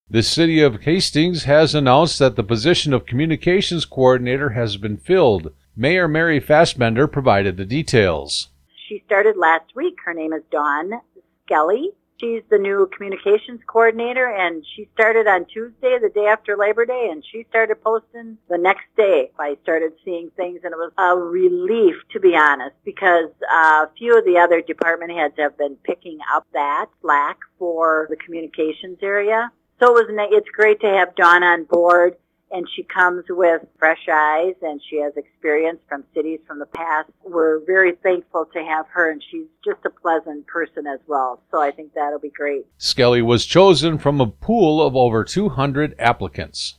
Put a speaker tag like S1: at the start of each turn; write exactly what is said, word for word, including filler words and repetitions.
S1: The City of Hastings has announced that the position of Communications Coordinator has been filled. Mayor Mary Fassbender provided the details.
S2: She started last week. Her name is Dawn Skelly. She's the new Communications Coordinator, and she started on Tuesday, the day after Labor Day, and she started posting the next day. I started seeing things, and it was a relief, to be honest, because uh, a few of the other department heads have been picking up that slack for the communications area. So it was, it's great to have Dawn on board, and she comes with fresh eyes, and she has experience from cities from the past. We're very thankful to have her, and she's just a pleasant person as well. So I think that'll be great.
S1: Skelly was chosen from a pool of over two hundred applicants.